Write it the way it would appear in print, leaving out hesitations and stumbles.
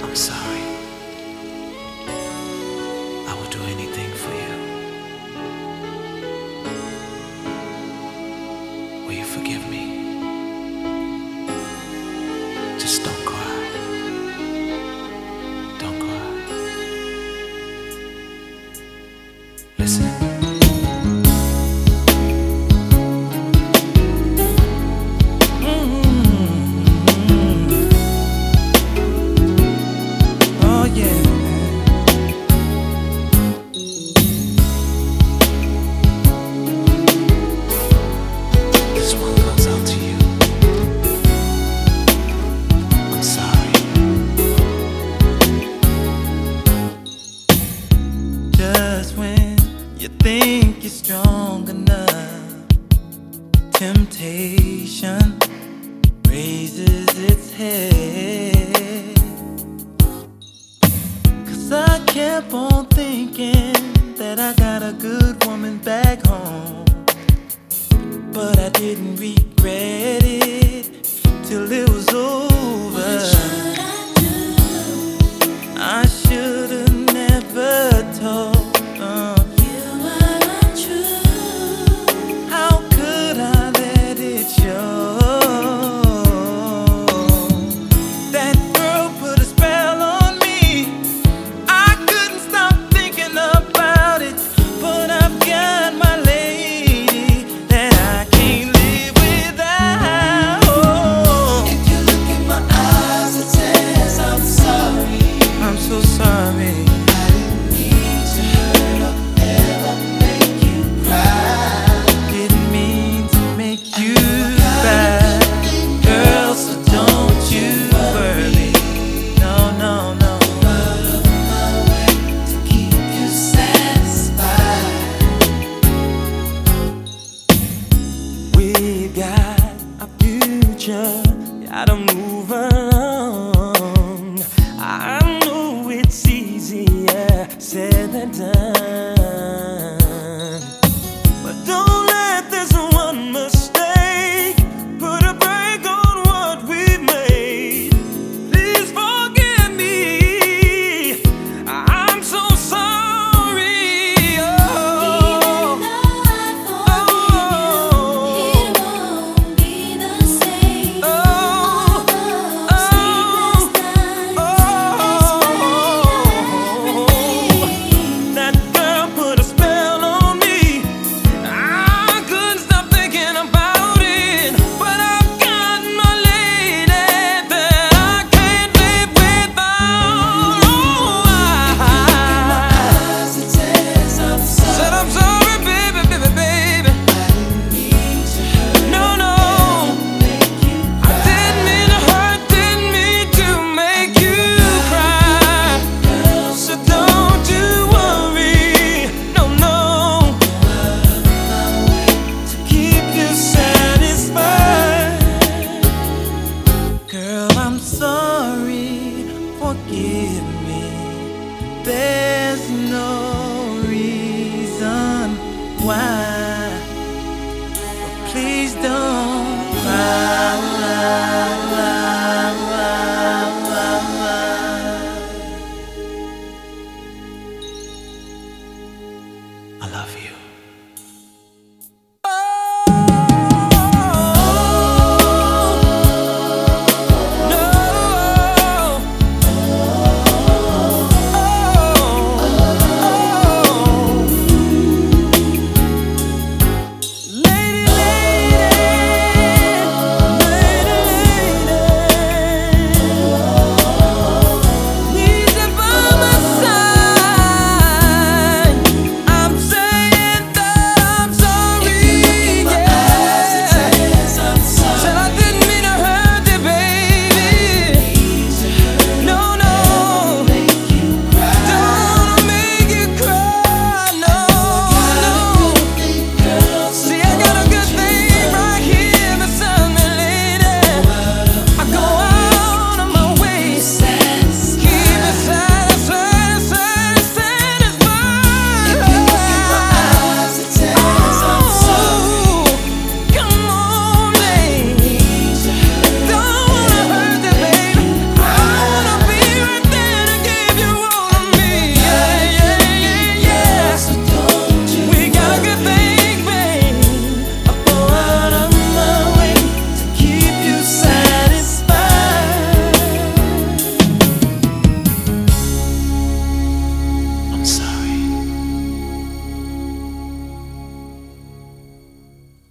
I'm sorry. I will do anything for you. Will you forgive me? Just don't cry. Don't cry. Listen. Just when you think you're strong enough, temptation raises its head. 'Cause I kept on thinking that I got a good woman back home, but I didn't regret it till it was over. I should've never told you were untrue. How could I let it show? That girl put a spell on me. I couldn't stop thinking about it, but I've got my lady that I can't live without. If you look in my eyes, it says I'm sorry. I'm so sorry. I didn't mean to hurt or ever make you cry. Didn't mean to make you cry. Girl, so don't you worry. No, no, no. Out of my way to keep you satisfied. We got a future, gotta move along.